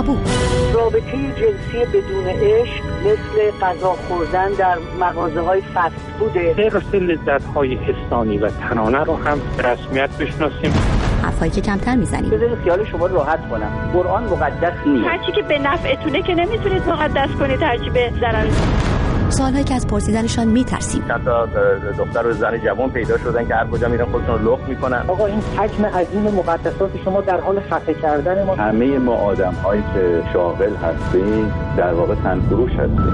تابو. رابطه جنسی بدون عشق مثل غذا خوردن در مغازه‌های فست فوده. حرص لذت‌های حسانی و تنانه رو هم به رسمیت بشناسیم. حرفایی که کمتر میزنیم. بذارید خیال شما راحت کنم. قرآن مقدس نیست. هرچی که به نفعتونه که نمیتونید مقدس کنید، هرچی به ضرر. سوالایی که از پرسیدنشان میترسیم. چند تا دختر و زن جوان پیدا شدن که هر کجا میرن خودشون رو لخت میکنن. آقا این حجم عظیم مقدسات شما در حال خفه کردن ما. همه ما آدم‌هایی که شاغل هستیم در واقع تنفروش هستیم.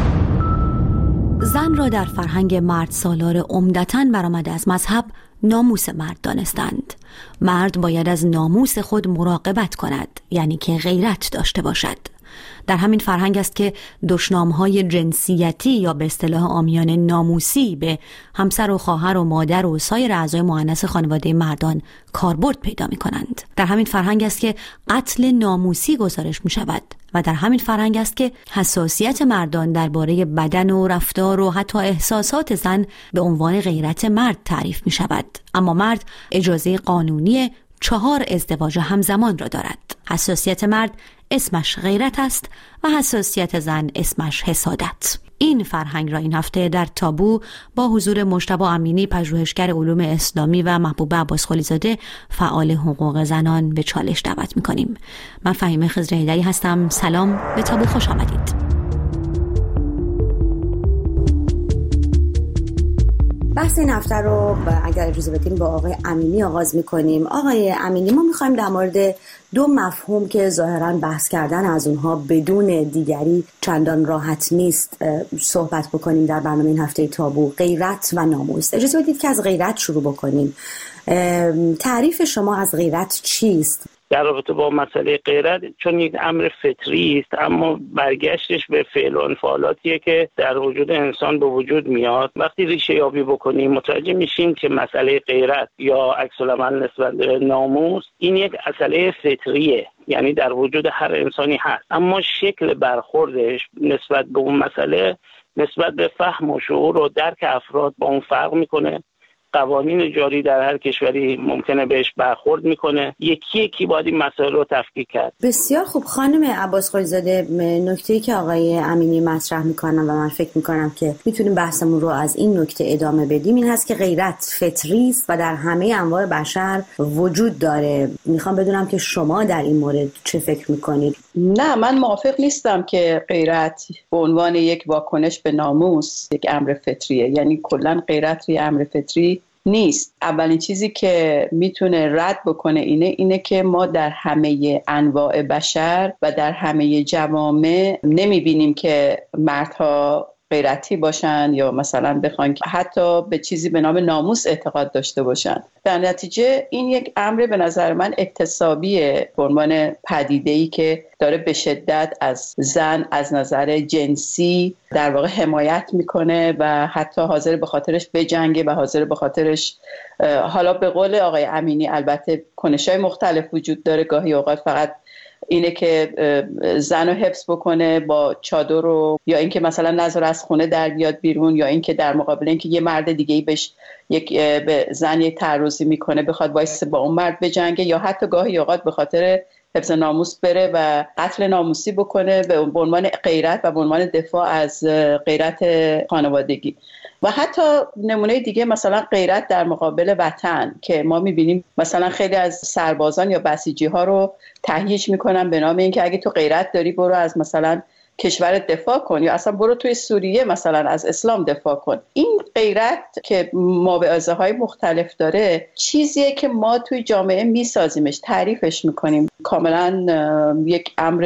زن را در فرهنگ مرد سالار عمدتاً برآمده از مذهب ناموس مرد دانستند. مرد باید از ناموس خود مراقبت کند، یعنی که غیرت داشته باشد. در همین فرهنگ است که دشنام‌های جنسیتی یا به اصطلاح عامیانه ناموسی به همسر و خواهر و مادر و سایر اعضای مؤنث خانواده مردان کاربرد پیدا می‌کنند. در همین فرهنگ است که قتل ناموسی گزارش می‌شود و در همین فرهنگ است که حساسیت مردان درباره بدن و رفتار و حتی احساسات زن به عنوان غیرت مرد تعریف می‌شود. اما مرد اجازه قانونی 4 ازدواج همزمان را دارد. حساسیت مرد اسمش غیرت است و حساسیت زن اسمش حسادت. این فرهنگ را این هفته در تابو با حضور مجتبی امینی، پژوهشگر علوم اسلامی و محبوب عباس خلیزاده، فعال حقوق زنان، به چالش دعوت می‌کنیم. من فهیمه خضر حیدری هستم. سلام، به تابو خوش آمدید. بحث این هفته رو اگر اجازه بدیم با آقای امینی آغاز می‌کنیم. آقای امینی، ما می‌خوایم در مورد 2 مفهوم که ظاهراً بحث کردن از اونها بدون دیگری چندان راحت نیست صحبت بکنیم در برنامه این هفته تابو: غیرت و ناموس. اجازه بدید که از غیرت شروع بکنیم. تعریف شما از غیرت چیست؟ در رابطه با مسئله غیرت، چون یک امر فطری است اما برگشتش به فعل و انفعالاتیه که در وجود انسان به وجود میاد. وقتی ریشه یابی بکنیم متوجه میشیم که مسئله غیرت یا عکس العمل نسبت به ناموس این یک مسئله فطریه، یعنی در وجود هر انسانی هست، اما شکل برخوردش نسبت به اون مسئله نسبت به فهم و شعور و درک افراد با اون فرق میکنه. قوانین جاری در هر کشوری ممکنه بهش برخورد میکنه. یکی باید این مسائل رو تفکیک کرد. بسیار خوب. خانم عباس خلیزاده، نکته‌ای که آقای امینی مطرح میکنن و من فکر میکنم که میتونیم بحثمون رو از این نکته ادامه بدیم این هست که غیرت فطری است و در همه انواع بشر وجود داره. میخوام بدونم که شما در این مورد چه فکر میکنید؟ نه، من موافق نیستم که غیرت به عنوان یک واکنش به ناموس یک امر فطریه. یعنی کلا غیرت یه امر فطری نیست. اولین چیزی که میتونه رد بکنه اینه که ما در همه انواع بشر و در همه جوامع نمیبینیم که مردها غیرتی باشن یا مثلا بخوان حتی به چیزی به نام ناموس اعتقاد داشته باشن. در نتیجه این یک امر به نظر من اکتسابیه به عنوان پدیده‌ای که داره به شدت از زن از نظر جنسی در واقع حمایت میکنه و حتی حاضر به خاطرش بجنگه و حاضر به خاطرش، حالا به قول آقای امینی البته کنش‌های مختلف وجود داره، گاهی اوقات فقط اینه که زن رو حفظ بکنه با چادر رو، یا اینکه مثلا نذاره از خونه در بیاد بیرون، یا اینکه در مقابل اینکه یه مرد دیگه‌ای بهش به زن یک تعرضی میکنه بخواد وایس با اون مرد بجنگه، یا حتی گاهی اوقات به خاطر حفظ ناموس بره و قتل ناموسی بکنه به عنوان غیرت و به عنوان دفاع از غیرت خانوادگی. و حتی نمونه دیگه مثلا غیرت در مقابل وطن که ما میبینیم مثلا خیلی از سربازان یا بسیجی ها رو تهییج میکنن به نام اینکه اگه تو غیرت داری برو از مثلا کشورت دفاع کن، یا اصلا برو توی سوریه مثلا از اسلام دفاع کن. این غیرت که مواعظه های مختلف داره چیزیه که ما توی جامعه میسازیمش، تعریفش میکنیم. کاملا یک امر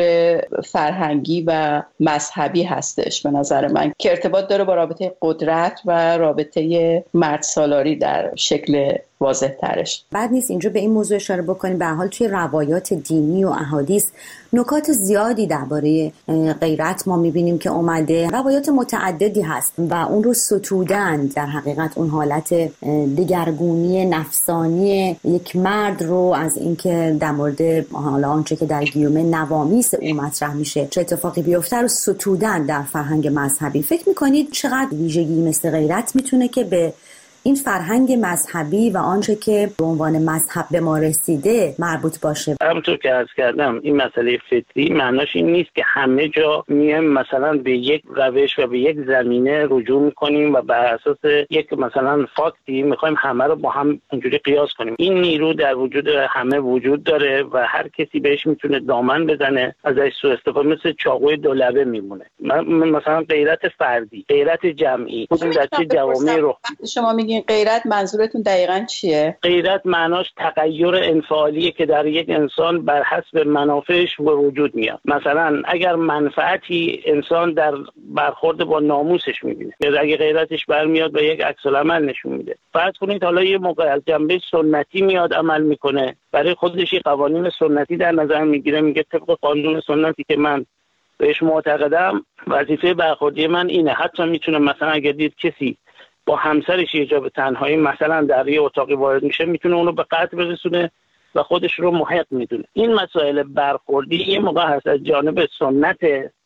فرهنگی و مذهبی هستش به نظر من که ارتباط داره با رابطه قدرت و رابطه مرد سالاری در شکل واضح ترش. بعد نیست اینجا به این موضوع اشاره بکنیم. به هر حال توی روایات دینی و احادیث نکات زیادی درباره غیرت ما میبینیم که اومده. روایات متعددی هست و اون رو ستودن. در حقیقت اون حالت دگرگونی نفسانی یک مرد رو از اینکه در مورد حالا آنچه که در گیومه نوامیس اون مطرح میشه چه اتفاقی بیفته رو ستودن در فرهنگ مذهبی. فکر میکنید چقدر ویژگی مثل غیرت میتونه که به این فرهنگ مذهبی و آنچه که به عنوان مذهب به ما رسیده مربوط باشه. همونطور که عرض کردم این مسئله فطری معناش این نیست که همه جا میایم مثلا به یک روش و به یک زمینه رجوع میکنیم و بر اساس یک مثلا فاکتی میخوایم همه رو با هم اینجوری قیاس کنیم. این نیرو در وجود همه وجود داره و هر کسی بهش میتونه دامن بزنه، ازش سوء استفاده، مثل چاقوی دو لبه میمونه. مثلا غیرت فردی، غیرت جمعی، اون در چه جوامعی رو شما میگین غیرت، منظورتون دقیقاً چیه؟ غیرت معناش تغییر انفعالیه که در یک انسان بر حسب منافعش به وجود میاد. مثلا اگر منفعتی انسان در برخورد با ناموسش میبینه، یا اگه غیرتش برمیاد و یک عکس العمل نشون میده. فرض کنید حالا یه موقع از جنبه سنتی میاد عمل میکنه، برای خودش قوانین سنتی در نظر میگیره، میگه طبق قانون سنتی که من بهش معتقدم وظیفه برخوردی من اینه. حتی میتونه مثلا اگر دید کسی با همسرش یه جا به تنهایی مثلا در یه اتاقی وارد میشه، میتونه اونو به قتل برسونه و خودش رو محق میدونه. این مسائل برخوردی یه موقع هست از جانب سنت،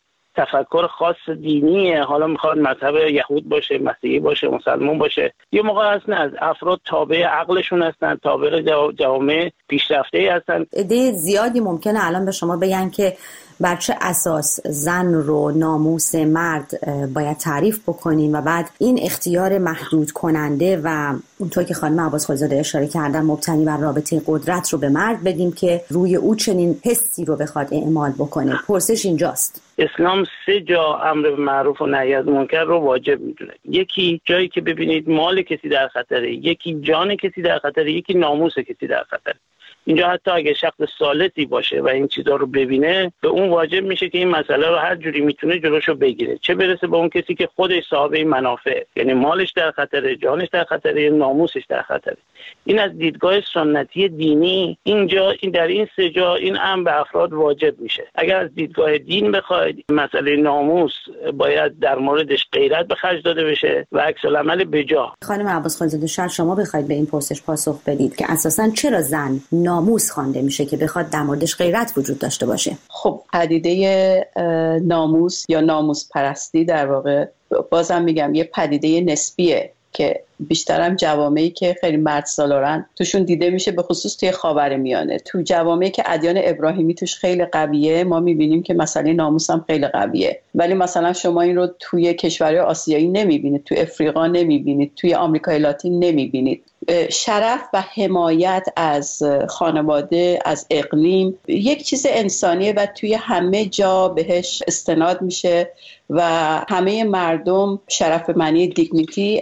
تفکر خاص دینیه، حالا میخواد مذهب یهود باشه، مسیحی باشه، مسلمان باشه. یه موقع هست نه، از افراد تابع عقلشون هستن، تابع جوامع پیشرفته هستن. عده زیادی ممکنه الان به شما بگن که بر چه اساس زن رو ناموس مرد باید تعریف بکنیم و بعد این اختیار محدود کننده و اونطور که خانم عباسخالی‌زاده اشاره کردن مبتنی بر رابطه قدرت رو به مرد بدیم که روی او چنین حسی رو بخواد اعمال بکنه. پرسش اینجاست. اسلام 3 جا امر به معروف و نهی از منکر رو واجب میدونه. یکی جایی که ببینید مال کسی در خطره، یکی جان کسی در خطره، یکی ناموس کسی در خطره. اینجا حتی اگه شخص سالسی باشه و این چیزا رو ببینه، به اون واجب میشه که این مسئله رو هر جوری میتونه جلوشو بگیره، چه برسه به اون کسی که خودش صاحب این منافع، یعنی مالش در خطره، جانش در خطره، ناموسش در خطره. این از دیدگاه سنتی دینی اینجا این در این 3 جا این امر به افراد واجب میشه. اگر از دیدگاه دین بخواید مسئله ناموس باید در موردش غیرت به خرج داده بشه و عکس العمل بجا. خانم عباسخالی‌زاده شاید شما بخواید به این پرسش پاسخ بدید که اساساً چرا زن ناموس خوانده میشه که بخواد در موردش غیرت وجود داشته باشه؟ خب پدیده ناموس یا ناموس پرستی در واقع بازم میگم یه پدیده نسبیه که بیشترم جوامعی که خیلی مرد سالارن توشون دیده میشه، به خصوص توی خاورمیانه. تو جوامعی که ادیان ابراهیمی توش خیلی قویه ما میبینیم که مسئله ناموس هم خیلی قویه، ولی مثلا شما این رو توی کشورهای آسیایی نمیبینید، توی افریقا نمیبینید، توی آمریکای لاتین نمیبینید. شرف و حمایت از خانواده، از اقلیم یک چیز انسانیه و توی همه جا بهش استناد میشه و همه مردم شرف معنی دیگنیتی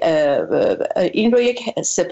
این رو یک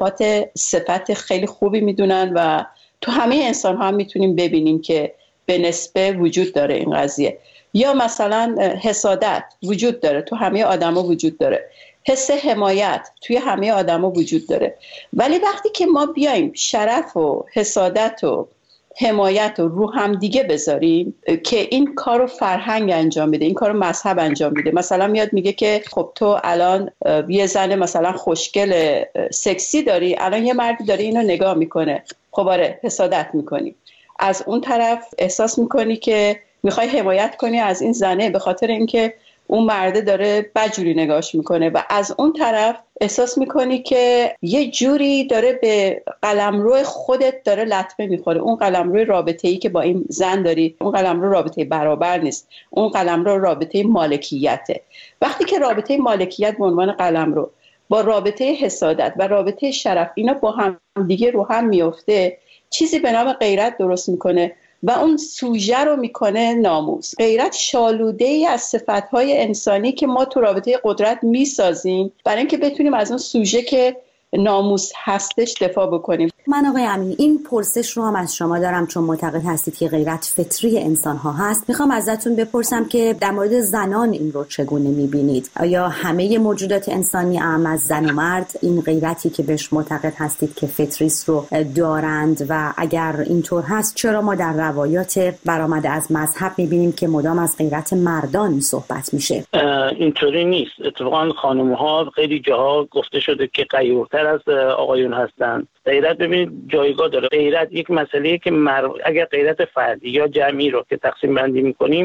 صفت خیلی خوبی میدونن و تو همه انسان ها هم میتونیم ببینیم که به نسبه وجود داره این قضیه. یا مثلا حسادت وجود داره، تو همه آدم ها وجود داره. حس حمایت توی همه آدم ها وجود داره. ولی وقتی که ما بیایم شرف و حسادت و حمایت رو هم دیگه بذاریم که این کارو فرهنگ انجام میده، این کارو مذهب انجام میده، مثلا میاد میگه که خب تو الان یه زن مثلا خوشگل سکسی داری، الان یه مردی داره اینو نگاه میکنه، خب آره حسادت میکنی. از اون طرف احساس میکنی که میخوای حمایت کنی از این زنه به خاطر اینکه اون مرده داره بدجوری نگاهش میکنه و از اون طرف احساس میکنی که یه جوری داره به قلمرو خودت داره لطمه میخوره. اون قلمرو رابطه‌ای که با این زن داری، اون قلمرو رابطه برابر نیست، اون قلمرو رابطه مالکیته. وقتی که رابطه مالکیت به عنوان قلمرو با رابطه حسادت و رابطه شرف اینا با هم دیگه رو هم میفته، چیزی به نام غیرت درست میکنه و اون سوژه رو میکنه ناموس. غیرت شالوده‌ای از صفت‌های انسانی که ما تو رابطه قدرت میسازیم برای اینکه بتونیم از اون سوژه که ناموس هستش دفاع بکنیم. من آقای امینی این پرسش رو هم از شما دارم چون معتقد هستید که غیرت فطری انسان ها هست. میخوام ازتون بپرسم که در مورد زنان این رو چگونه میبینید؟ آیا همه موجودات انسانی هم از زن و مرد این غیرتی که بهش معتقد هستید که فطریست رو دارند و اگر اینطور هست چرا ما در روایات برآمده از مذهب میبینیم که مدام از غیرت مردان صحبت میشه؟ اینطوری نیست. اتفاقا خانم‌ها خیلی جاها گفته شده که غیورتر از آقایون هستن. غیرت ببینید جایگاه داره. غیرت یک مسئله‌ایه که اگر غیرت فردی یا جمعی رو که تقسیم بندی می‌کنیم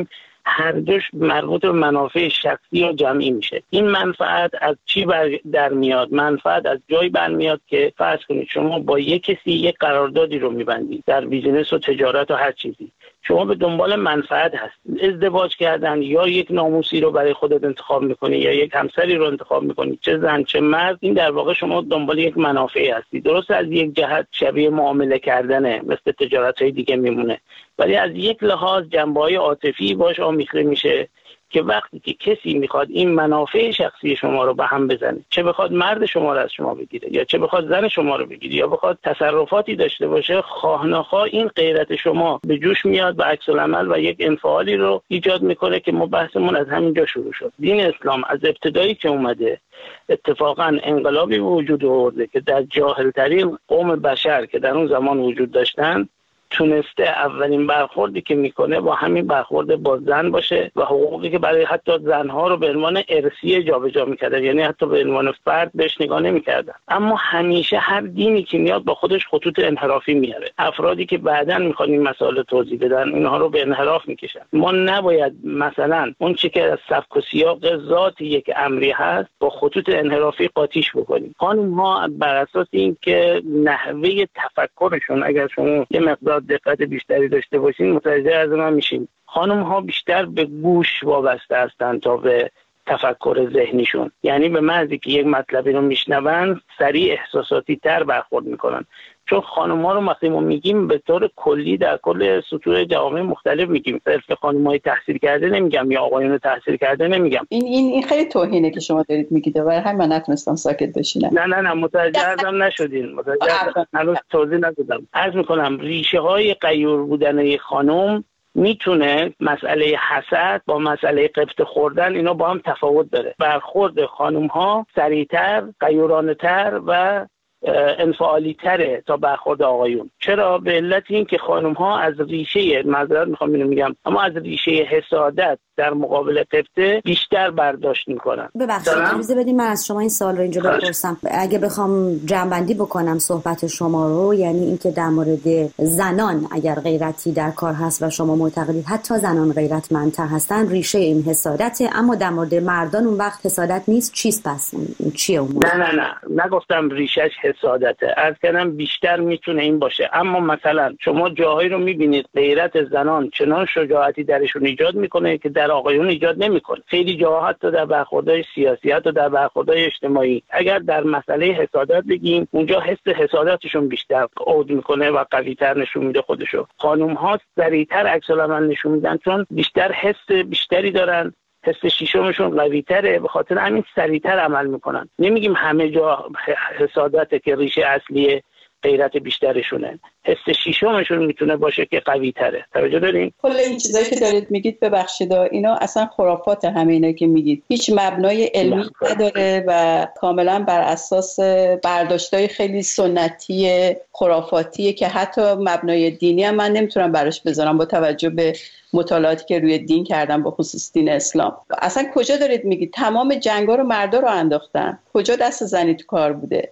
هر دوش مربوط به منافع شخصی و جمعی میشه. این منفعت از چی در میاد؟ منفعت از جایی برمیاد که فرض کنید شما با یک کسی یک قراردادی رو میبندید در بیزینس و تجارت و هر چیزی، شما به دنبال منفعت هستید. ازدواج کردن یا یک ناموسی رو برای خودت انتخاب میکنی یا یک همسری رو انتخاب میکنی، چه زن چه مرد، این در واقع شما دنبال یک منافعی هستید. درست از یک جهت شبیه معامله کردنه، مثل تجارت‌های دیگه میمونه، ولی از یک لحاظ جنبه‌های عاطفی باش آمیخته میشه که وقتی که کسی میخواد این منافع شخصی شما رو به هم بزنه، چه بخواد مرد شما رو از شما بگیره یا چه بخواد زن شما رو بگیره یا بخواد تصرفاتی داشته باشه، خواه نخواه این غیرت شما به جوش میاد و عکس العمل و یک انفعالی رو ایجاد میکنه که ما بحثمون از همینجا شروع شد. دین اسلام از ابتدایی که اومده اتفاقا انقلابی وجود آورده که در جاهلترین قوم بشر که در اون زمان وجود داشتن تونسته اولین برخوردی که میکنه با همین برخورد با زن باشه و حقوقی که برای حتی زنها رو به عنوان ارثی جابجا میکردن، یعنی حتی به عنوان فرد بهش نگاه نمیکردن. اما همیشه هر دینی که میاد با خودش خطوط انحرافی میاره. افرادی که بعداً میخوان این مسائل توضیح بدن اینها رو به انحراف میکشن. ما نباید مثلا اون چیزی که از سبک و سیاق ذات یک امری هست با خطوط انحرافی قاطیش بکنیم. خانم ها بر اساس این که نحوه تفکرشون، اگر شما یه مقدار دقت بیشتری داشته باشین متوجه از من میشین، خانم ها بیشتر به گوش وابسته هستن تا به تفکر ذهنیشون. یعنی به محضی که یک مطلبی رو میشنون سریع احساساتی تر برخورد میکنن. چون خانم ها رو وقتی ما میگیم به طور کلی در کل سطوح جوامع مختلف میگیم، صرف خانم‌های تحصیل کرده نمیگم یا آقایون تحصیل کرده نمیگم. این خیلی توهینه که شما دارید میگید و همین من نتونستم ساکت بشینم. نه متوجه ازم نشدین. هنوز توضیح ندادم. عرض میکنم ریشه های غیور بودن یک خانم میتونه مسئله حسد با مسئله قبط خوردن اینا با هم تفاوت داره. برخورد خانم ها سریعتر، غیورانه تر و انفعالی تره تا برخورد آقایون. چرا؟ به علت این که خانم ها از ریشه، معذرت میخوام اینو میگم، اما از ریشه حسادت در مقابل قبطه بیشتر برداشت میکنن. ببخشید اجازه بدین من از شما این سوال رو اینجا بپرسم. اگه بخوام جمع‌بندی بکنم صحبت شما رو، یعنی اینکه در مورد زنان اگر غیرتی در کار هست و شما معتقدید حتی زنان غیرتمندتر هستن ریشه این حسادته، اما در مورد مردان اون وقت حسادت نیست. چیست پس چیه اون؟ نه نگفتم ریشهش حسادته، عرض کردم بیشتر میتونه این باشه. اما مثلا شما جاهایی رو میبینید غیرت زنان چنان شجاعتی درشون ایجاد میکنه که در آقایون ایجاد نمیکنه. خیلی جاها حتی در برخوردهای سیاسی، حتی در برخوردهای اجتماعی، اگر در مسئله حسادت بگیم اونجا حس حسادتشون بیشتر عود میکنه و قوی‌تر نشون میده خودشو. خانم ها سریعتر عکس العمل نشون میدن چون بیشتر حس بیشتری دارن، حس شیشمشون قوی‌تره، به خاطر همین سریعتر عمل میکنن. نمیگیم همه جا حسادته که ریشه اصلی غیرت بیشترشونه، حس شیشمشون میتونه باشه که قوی‌تره. توجه دارین؟ کل این چیزایی که دارید میگید ببخشید اینا اصلا خرافات، همه اینا که میگید هیچ مبنای علمی نداره و کاملا بر اساس برداشتای خیلی سنتی خرافاتیه که حتی مبنای دینی هم من نمیتونم براش بذارم با توجه به مطالعاتی که روی دین کردم با خصوص دین اسلام. اصلا کجا دارید میگید تمام جنگا رو مردا رو انداختن؟ کجا دست زنی تو کار بوده؟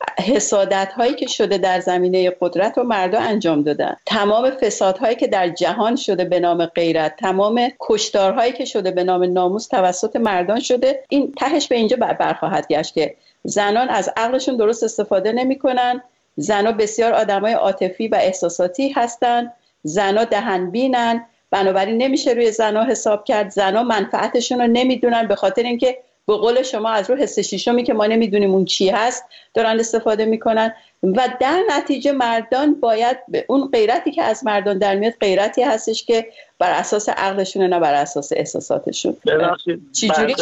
حسادت هایی که شده در زمینه قدرت رو مردا انجام دادن. تمام فساد هایی که در جهان شده به نام غیرت، تمام کشتار هایی که شده به نام ناموس توسط مردان شده. این تهش به اینجا برخواهد گشت که زنان از عقلشون درست استفاده نمی کنن. زنان بسیار آدمای عاطفی و احساساتی هستن. زنان دهنبینن، بنابراین نمیشه روی زنان حساب کرد. زنان منفعتشون رو نمیدونن، به خاطر اینکه به قول شما از رو حس شیشمی که ما نمیدونیم اون چی هست دارن استفاده میکنن و در نتیجه مردان باید اون غیرتی که از مردان در میاد غیرتی هستش که بر اساس عقلشونه نه بر اساس احساساتشون. چجوری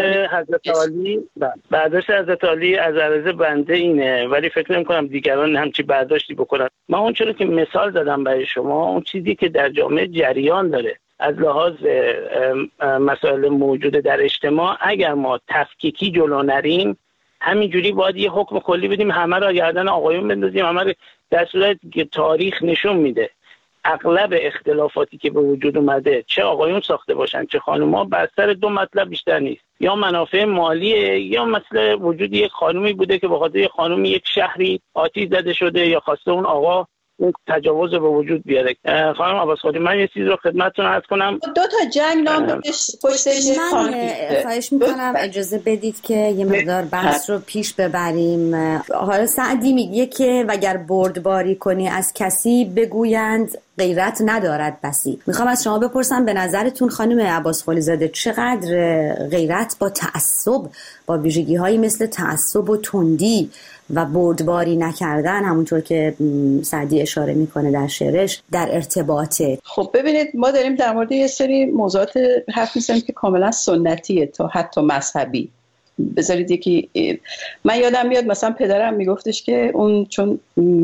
برداشت حضرت علی از عرض بنده اینه، ولی فکر نمی‌کنم دیگران همچی برداشتی بکنن. من اون چیزی که مثال زدم برای شما، اون چیزی که در جامعه جریان داره از لحاظ مسائل موجود در اجتماع، اگر ما تفکیکی جلو نریم همینجوری باید یه حکم کلی بدیم همه را گردن آقایون بندازیم، همه را، در صورتی که تاریخ نشون میده اغلب اختلافاتی که به وجود اومده چه آقایون ساخته باشن چه خانوما بر سر دو مطلب بیشتر نیست، یا منافع مالیه یا مثل وجود یک خانومی بوده که به خاطر یک خانومی یک شهری آتش زده شده یا خواسته اون آقا اون تجاوز به وجود بیاره. خانم عباسخالی، من یه چیز رو خدمتتون عرض کنم. 2 تا جنگ نام پشتش. من خواهش میکنم اجازه بدید که یه مقدار بحث رو پیش ببریم. حالا سعدی میگه که وگر بردباری کنی از کسی بگویند غیرت ندارد بسی. میخوام از شما بپرسم به نظرتون خانم عباسخالی زاده چقدر غیرت با تعصب، با ویژگی‌هایی مثل تعصب و تندی و بردباری نکردن، همونطور که سعدی اشاره میکنه در شعرش، در ارتباطه؟ خب ببینید، ما داریم در مورد یه سری موضوعات حرف میزنیم که کاملا سنتیه تا حتی مذهبی. بذارید یکی، من یادم میاد مثلا پدرم میگفتش که اون چون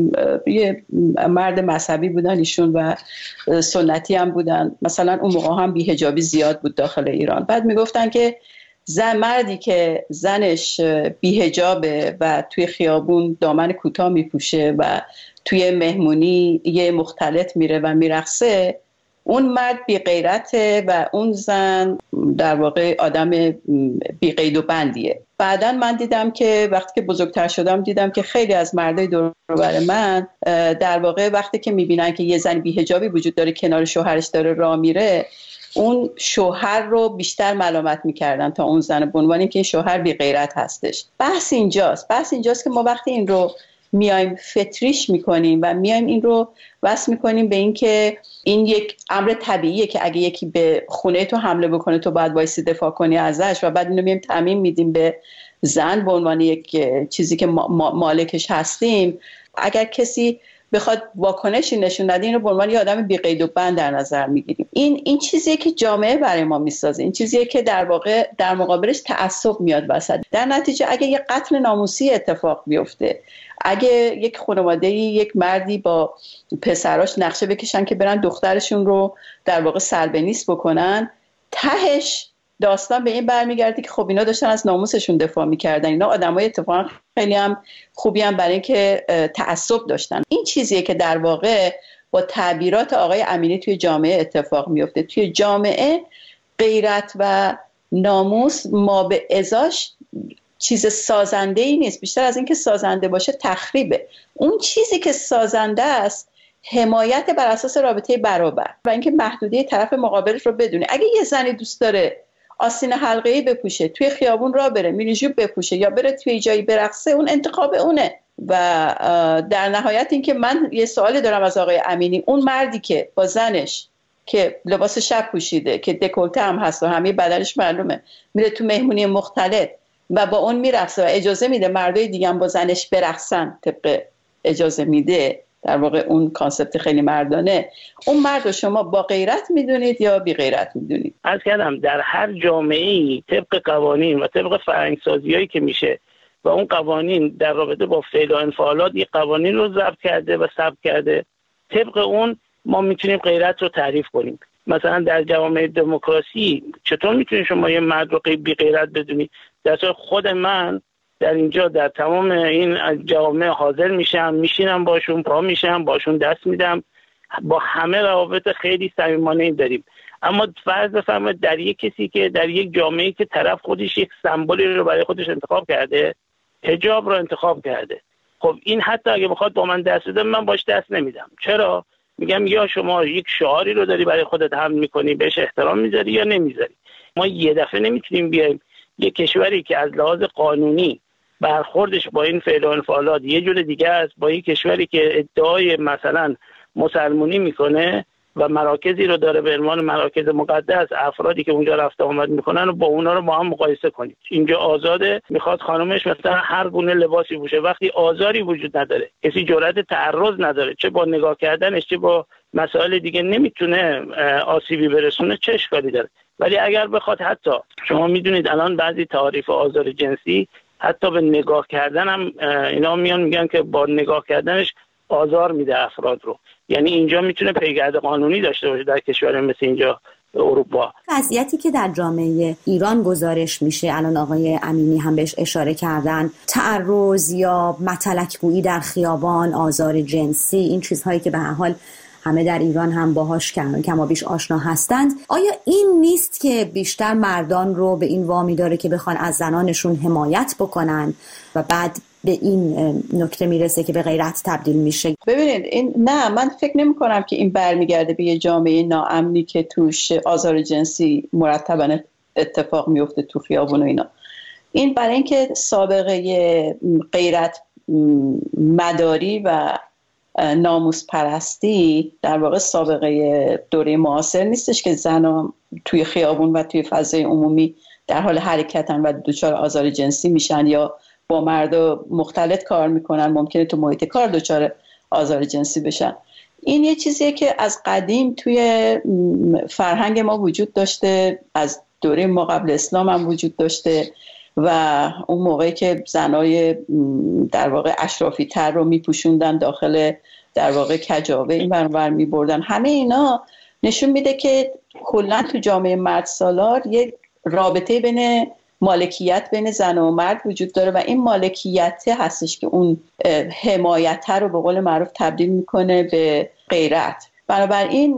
یه مرد مذهبی بودن ایشون و سنتی هم بودن، مثلا اون موقع هم بی‌حجابی زیاد بود داخل ایران، بعد میگفتن که مردی که زنش بی‌حجابه و توی خیابون دامن کوتاه میپوشه و توی مهمونی یه مختلط میره و میرقصه، اون مرد بی‌غیرته و اون زن در واقع آدم بی‌قید و بندیه. بعداً من دیدم که وقتی که بزرگتر شدم دیدم که خیلی از مردای دور و بر من در واقع وقتی که میبینن که یه زن بی‌حجابی وجود داره کنار شوهرش داره راه میره، اون شوهر رو بیشتر ملامت میکردن تا اون زن، به عنوان اینکه این شوهر بی‌غیرت هستش. بحث اینجاست که ما وقتی این رو میایم فطریش میکنیم و میایم این رو وصل میکنیم به این که این یک امر طبیعیه که اگه یکی به خونه تو حمله بکنه تو باید وایسی دفاع کنی ازش، و بعد اینو میایم تعمیم میدیم به زن به عنوان یک چیزی که مالکش هستیم. اگر کسی بخواد واکنشی نشون نده، اینو به عنوان یه آدم بی‌قید و بند در نظر میگیریم. این چیزیه که جامعه برای ما میسازه، این چیزیه که در واقع در مقابلش تعصب میاد وسط. در نتیجه اگه یه قتل ناموسی اتفاق بیفته، اگه یک خانواده‌ای یک مردی با پسراش نقشه بکشن که برن دخترشون رو در واقع سربنیست بکنن، تهش داستان به این برمیگرده که خب اینا داشتن از ناموسشون دفاع میکردن، اینا آدمای اتفاقا خیلی هم خوبی هم برای اینکه تعصب داشتن. این چیزیه که در واقع با تعبیرات آقای امینی توی جامعه اتفاق میفته. توی جامعه غیرت و ناموس ما به ازاش چیز سازنده ای نیست، بیشتر از اینکه سازنده باشه تخریبه. اون چیزی که سازنده است حمایت بر اساس رابطه برابر و اینکه محدودیت طرف مقابلش رو بدونه. اگه یه زنی دوست داره آستین حلقه‌ای بپوشه، توی خیابون راه بره، میریژوب بپوشه یا بره توی جایی برقصه، اون انتخاب اونه. و در نهایت اینکه من یه سوالی دارم از آقای امینی، اون مردی که با زنش که لباس شب پوشیده که دکولته هم هست و همه بدنش معلومه، میره تو مهمونی مختلط و با اون میرقصه و اجازه میده مردای دیگه هم با زنش برقصن، طبق اجازه میده، در واقع اون کانسپت خیلی مردانه، اون مرد رو شما با غیرت میدونید یا بی غیرت میدونید؟ عرض کردم در هر جامعه‌ای طبق قوانین و طبق فرهنگ‌سازی‌هایی که میشه و اون قوانین در رابطه با فعل و انفعالات یک قوانین رو ضبط کرده و ثبت کرده، طبق اون ما میتونیم غیرت رو تعریف کنیم. مثلا در جوامع دموکراسی چطور میتونید شما یه مرد رو بی غیرت بدونید؟ در صورت خود من در اینجا در تمام این جوامع حاضر میشم، میشینم باشون، پا میشم باشون، دست میدم، با همه روابط خیلی صمیمانه داریم. اما فرض بفرمایید در یک کسی که در یک جامعه‌ای که طرف خودش یک سمبولی رو برای خودش انتخاب کرده، حجاب رو انتخاب کرده، خب این حتی اگه بخواد با من دست بده من باش دست نمیدم. چرا؟ میگم یا شما یک شعاری رو داری برای خودت حمل میکنی بهش احترام میذاری یا نمیذاری. ما یه دفعه نمیتونیم بیایم یک کشوری که از لحاظ قانونی برخوردش با این فعل و انفعالات یه جور دیگه است، با یک کشوری که ادعای مثلا مسلمانی میکنه و مراکزی رو داره به عنوان مراکز مقدس، افرادی که اونجا رفت آمد میکنن و با اونا رو با هم مقایسه کنید. اینجا آزاده، میخواد خانومش مثلا هر گونه لباسی پوشه، وقتی آزاری وجود نداره، کسی جرأت تعرض نداره، چه با نگاه کردنش چه با مسائل دیگه نمیتونه آسیبی برسونه، چه اشکالی داره؟ ولی اگر بخواد، حتی شما میدونید الان بعضی تعاریف آزار جنسی حتی به نگاه کردن هم اینا میان میگن که با نگاه کردنش آزار میده افراد رو، یعنی اینجا میتونه پیگرد قانونی داشته باشه در کشور مثل اینجا اروپا. وضعیتی که در جامعه ایران گزارش میشه، الان آقای امینی هم بهش اشاره کردن، تعرض یا متلک‌گویی در خیابان، آزار جنسی، این چیزهایی که به هر حال همه در ایران هم باهاش کم و بیش آشنا هستند، آیا این نیست که بیشتر مردان رو به این وامی داره که بخوان از زنانشون حمایت بکنن و بعد به این نکته میرسه که به غیرت تبدیل میشه؟ ببینید نه، من فکر نمی کنم که این برمیگرده به یه جامعه ناامنی که توش آزار جنسی مرتباً اتفاق میفته تو خیابون و اینا. این برای اینکه سابقه غیرت مداری و ناموس پرستی در واقع سابقه دوره معاصر نیستش که زنان توی خیابون و توی فضای عمومی در حال حرکتن و دچار آزار جنسی میشن یا با مردا مختلط کار میکنن، ممکنه تو محیط کار دچار آزار جنسی بشن. این یه چیزیه که از قدیم توی فرهنگ ما وجود داشته، از دوره ما قبل اسلام هم وجود داشته و اون موقعی که زنای در واقع اشرافی تر رو میپوشوندن داخل در واقع کجاوه این برابر میبردن، همه اینا نشون میده که کلا تو جامعه مرد سالار یک رابطه بین مالکیت بین زن و مرد وجود داره و این مالکیت هستش که اون حمایت رو به قول معروف تبدیل میکنه به غیرت. بنابراین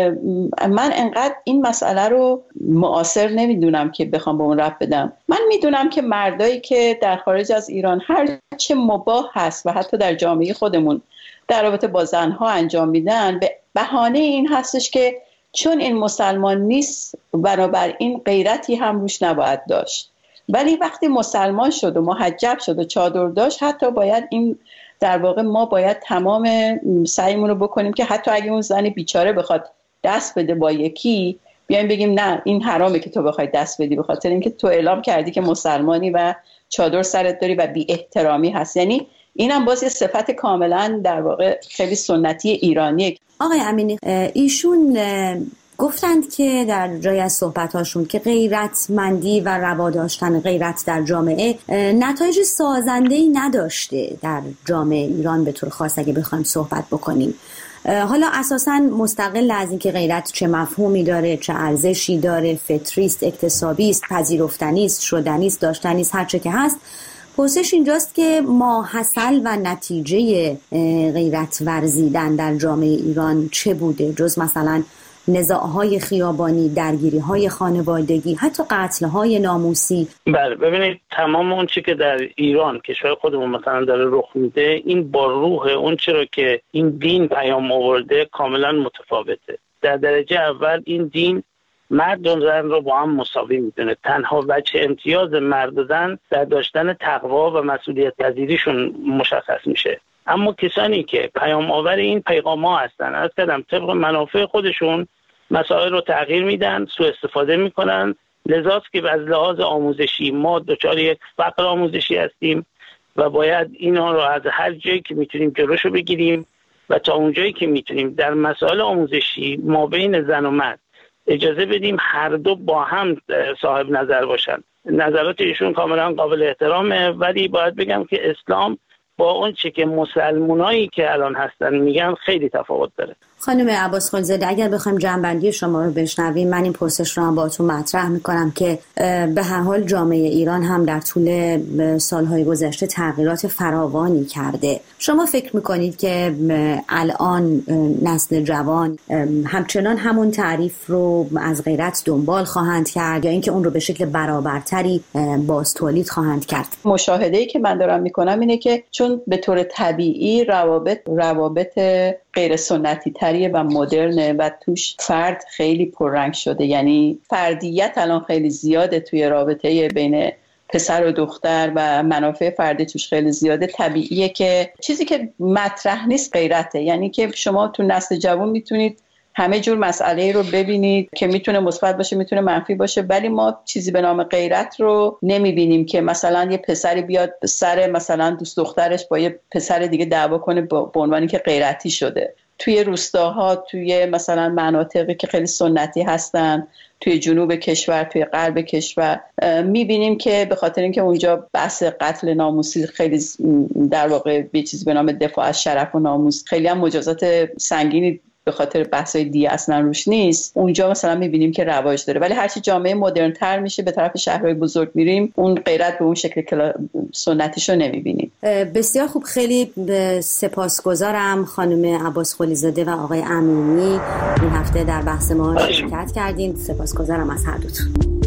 من انقدر این مسئله رو معاصر نمیدونم که بخوام به اون ربط بدم. من میدونم که مردایی که در خارج از ایران هر چه مباح هست و حتی در جامعه خودمون در رابطه با زنها انجام میدن به بهانه این هستش که چون این مسلمان نیست بنابراین غیرتی هم روش نباید داشت، ولی وقتی مسلمان شد و محجب شد و چادر داشت حتی باید این در واقع ما باید تمام سعیمون رو بکنیم که حتی اگه اون زن بیچاره بخواد دست بده با یکی بیایم بگیم نه این حرامه که تو بخوای دست بدی به خاطر اینکه تو اعلام کردی که مسلمانی و چادر سرت داری و بی احترامی هست. یعنی اینم باز یه صفت کاملا در واقع خیلی سنتی ایرانیه. آقای امینی ایشون گفتند که در جای از صحبتاشون که غیرتمندی و روا داشتن غیرت در جامعه نتایج سازنده‌ای نداشته در جامعه ایران به طور خاص اگه بخوایم صحبت بکنیم. حالا اساساً مستقل از اینکه غیرت چه مفهومی داره، چه ارزشی داره، فطریست، اکتسابی است، پذیرفتنی است، شدنی است، داشتنی است، هر چه که هست، پرسش اینجاست که ماحصل و نتیجه غیرت ورزیدن در جامعه ایران چه بوده جز مثلا نزاعهای خیابانی، درگیری‌های خانوادگی، حتی قتل‌های ناموسی؟ بله ببینید تمام اون چی که در ایران کشور خودمون مثلا داره رخ میده این با روح اون چرا که این دین پیام آورده کاملا متفاوته. در درجه اول این دین مرد و زن رو با هم مساوی میدونه. تنها وجه امتیاز مرد و زن در داشتن تقوا و مسئولیت پذیریشون مشخص میشه. اما کسانی که پیام آور این پیغام ها هستن از کدام طبق منافع خودشون مسائل رو تغییر میدن، سوء استفاده میکنن. لذاست که از لحاظ آموزشی ما دچار یک فقر آموزشی هستیم و باید اینا رو از هر جایی که میتونیم جلوشو بگیریم و تا اونجایی که میتونیم در مسائل آموزشی ما بین زن و مرد اجازه بدیم هر دو با هم صاحب نظر باشن. نظرات ایشون کاملا قابل احترامه، ولی باید بگم که اسلام با اون چه که مسلمانایی که الان هستن میگن خیلی تفاوت داره. خانم عباس خلیزاده اگر بخوایم جنبندی شما رو بشنویم، من این پرسش رو هم باهاتون مطرح میکنم که به هر حال جامعه ایران هم در طول سالهای گذشته تغییرات فراوانی کرده. شما فکر میکنید که الان نسل جوان همچنان همون تعریف رو از غیرت دنبال خواهند کرد یا اینکه اون رو به شکل برابرتری باز تولید خواهند کرد؟ مشاهده‌ای که من دارم میکنم اینه که چون به طور طبیعی روابط غیر سنتی تریه و مدرنه و توش فرد خیلی پررنگ شده، یعنی فردیت الان خیلی زیاده توی رابطه بین پسر و دختر و منافع فردی توش خیلی زیاده. طبیعیه که چیزی که مطرح نیست غیرته، یعنی که شما تو نسل جوان میتونید همه جور مسئله رو ببینید که میتونه مثبت باشه میتونه منفی باشه، ولی ما چیزی به نام غیرت رو نمیبینیم که مثلا یه پسری بیاد سر مثلا دوست دخترش با یه پسر دیگه دعوا کنه به عنوانی که غیرتی شده. توی روستاها، توی مثلا مناطقی که خیلی سنتی هستن، توی جنوب کشور، توی غرب کشور میبینیم که به خاطر اینکه اونجا بحث قتل ناموسی خیلی در واقع یه چیزی به نام دفاع از شرف و ناموس خیلی هم مجازات سنگینی به خاطر بحث‌های دیگه اصلا روش نیست، اونجا مثلا می‌بینیم که رواج داره. ولی هرچی جامعه مدرن‌تر میشه به طرف شهرهای بزرگ میریم اون غیرت به اون شکل سنتیشو نمی‌بینیم. بسیار خوب، خیلی سپاسگزارم خانم عباس خلیزاده و آقای امینی این هفته در بحث ما شرکت کردین. سپاسگزارم از هر دوتون.